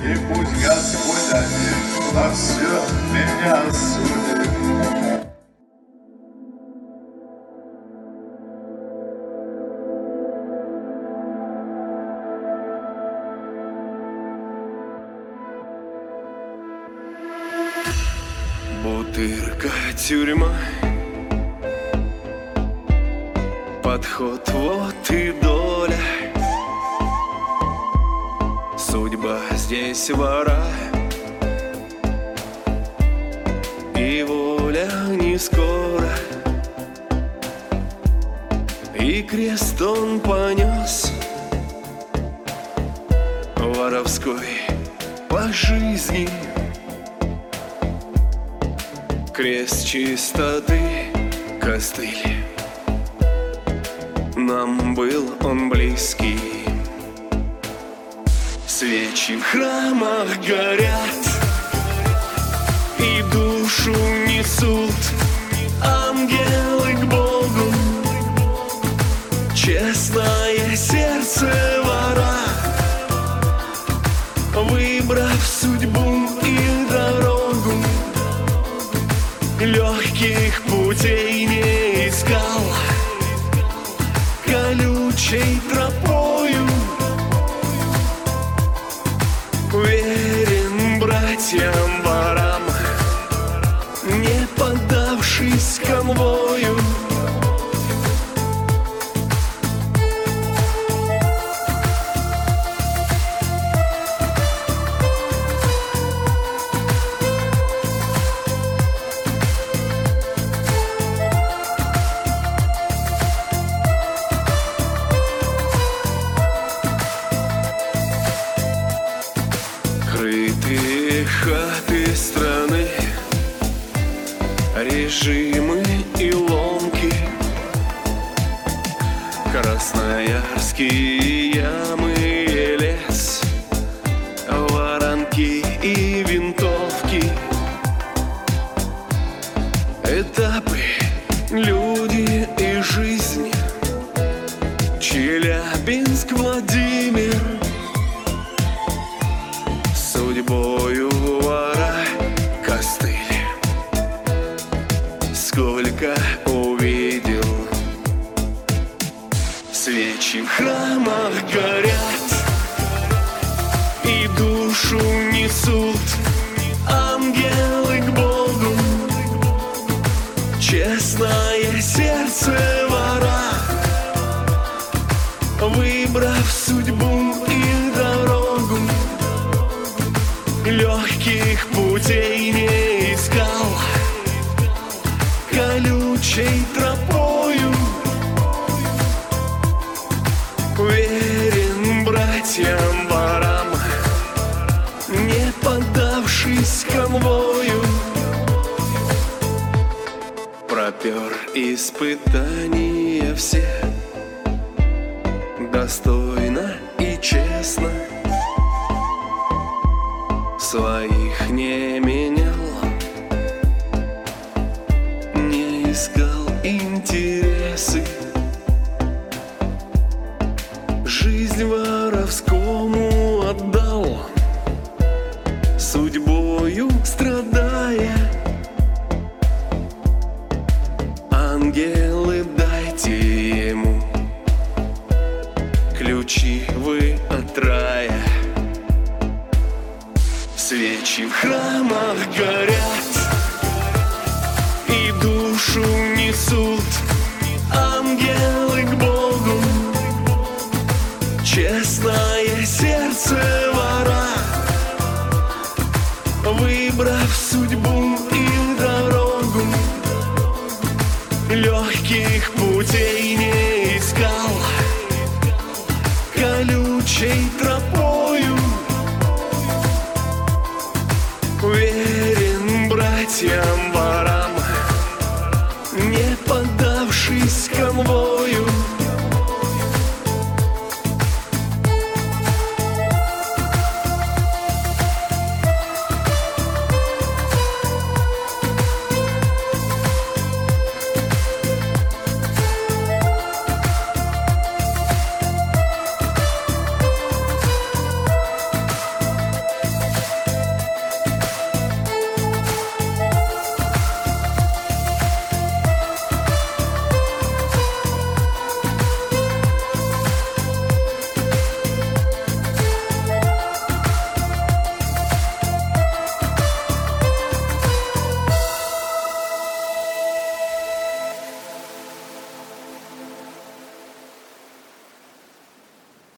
И пусть Господь один на все меня судит. Бутырка, тюрьма, подход, вот и доля. Судьба здесь вора, и воля не скоро. И крест он понес воровской по жизни. Крест чистоты, костыль, нам был он близкий. Свечи в храмах горят, и душу несут ангелы к Богу. Честное сердце вора, выбрав судьбу и дорогу, легких путей не искал, колючей тропою верен братьям ворам, не поддавшись конвою. Крытые хаты страны, режимы и ломки, красноярские ямы и лес, воронки и винтовки. Этапы, люди и жизнь, Челябинск, Владимир. Судьбою вора костыль, сколько увидел. Свечи в храмах горят, и душу несут ангелы к Богу. Честное сердце вора, выбрав судьбу и дорогу, легких путей не искал, колючей тропою верен братьям ворам, не поддавшись конвою. Пропер испытания все достойно и честно, своих не менял, не искал интересы. Жизнь воровскому отдал, судьбою страдая. Ангелы, дайте ему ключи вы от рая. Свечи в храмах горят, и душу несут ангелы к Богу. Честное сердце